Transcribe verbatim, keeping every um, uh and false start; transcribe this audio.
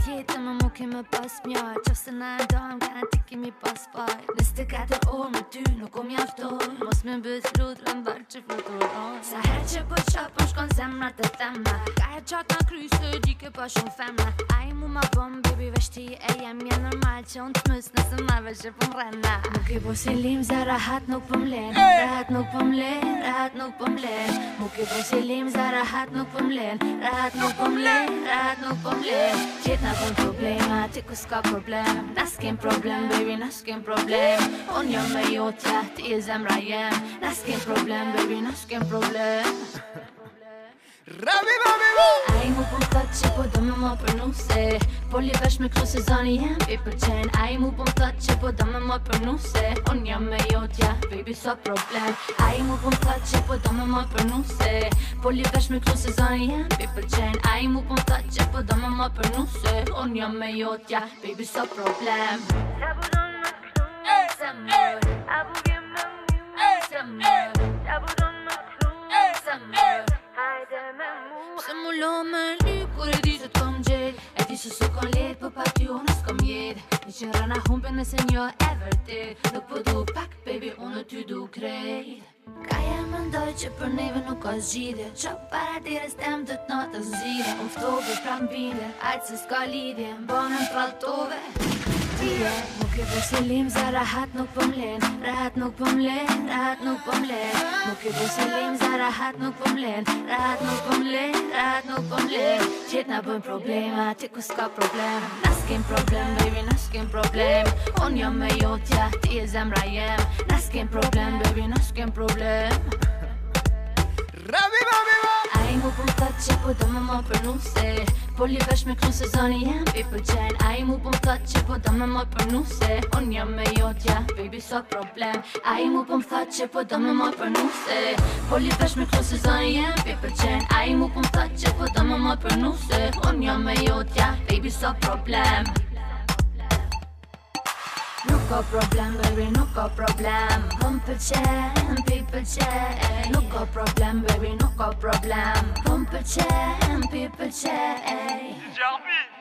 Jetë më mu ki me pas mjarë Qofse na e dojmë garanti kimi pas faj Niste katër orë me ty nuk kom jaftoj Mos me mbët flutur e mbarë që fluturoj Sa her që po qapën shkon zemrat e themna Ka her qatë na kry së di ke pa shumë femna A i mu ma bom baby veshti e jem Je normal që unë të mës nëse marve që po mrena Nuk i po si lim za rahat nuk po mlen Rahat nuk po mlen, rahat nuk po mlen Nuk i po si lim za rahat nuk po mlen Rahat nuk po mlen, rahat nuk po mlen Qit na bon problema, ti ku s'ka problem Na s'kem problem, baby, na s'kem problem Unë jam me jotja, ti e zemra jem Na s'kem problem, baby, na s'kem problem Rabi, babi, bu! A i mu po m'thot që po do me më përnuse Po li vesh me kru se zoni jem pi përqen A i mu po m'thot që po do me më përnuse Unë jam me jotja, baby, so problem A i mu po m'thot që po do me më përnuse Po li vesh me kru se zoni jem pi përqen A i mu po m'thot që po do me më përnuse Unë jam me jotja, baby, so problem Sa bu don më kru, se mër A bu vjen më mu, se mër Sa bu don më kru, se mër Hajde me mu Pse mu lo me ly, kur e di që t'kom gjet E di që su kon let, po pa ty unë s'kom jet Një që rana humpe nëse njo e vërtet Nuk po du pak, baby, unë ty du krejt Ka ja mendoj që për neve nuk ka zgjidhje Qa para deres tem dhe t'natës zgjidhje Uftove pra m'binde, ajtë se s'ka lidhje M'banën traltove Tije, nuk e po si lim za rahat nuk po mlen Rahat nuk po mlen, rahat nuk po mlen Nuk e po si lim za rahat nuk po mlen Rahat nuk po mlen, rahat nuk po mlen Qit na bën problema, ti ku s'ka problem Na s'kem problem, baby, na s'kem problem Unë jam me jotja, ti e zemra jem Na s'kem problem, baby, na s'kem problem Rabi, babi, bu! A i mu po m'thot që po do me më përnuse Po li vesh me kru se zoni jem pi përqen A i mu po m'thot që po do me më përnuse Unë jam me jotja, baby, so problem A i mu po m'thot që po do me më përnuse Po li vesh me kru se zoni jem pi përqen A i mu po m'thot që po do me më përnuse Unë jam me jotja, baby, so problem Nuk ka problem, baby, nuk ka problem Po m'pëlqen, pi pëlqen Nuk ka problem, baby, nuk ka problem Po m'pëlqen, pi pëlqen Gjapi!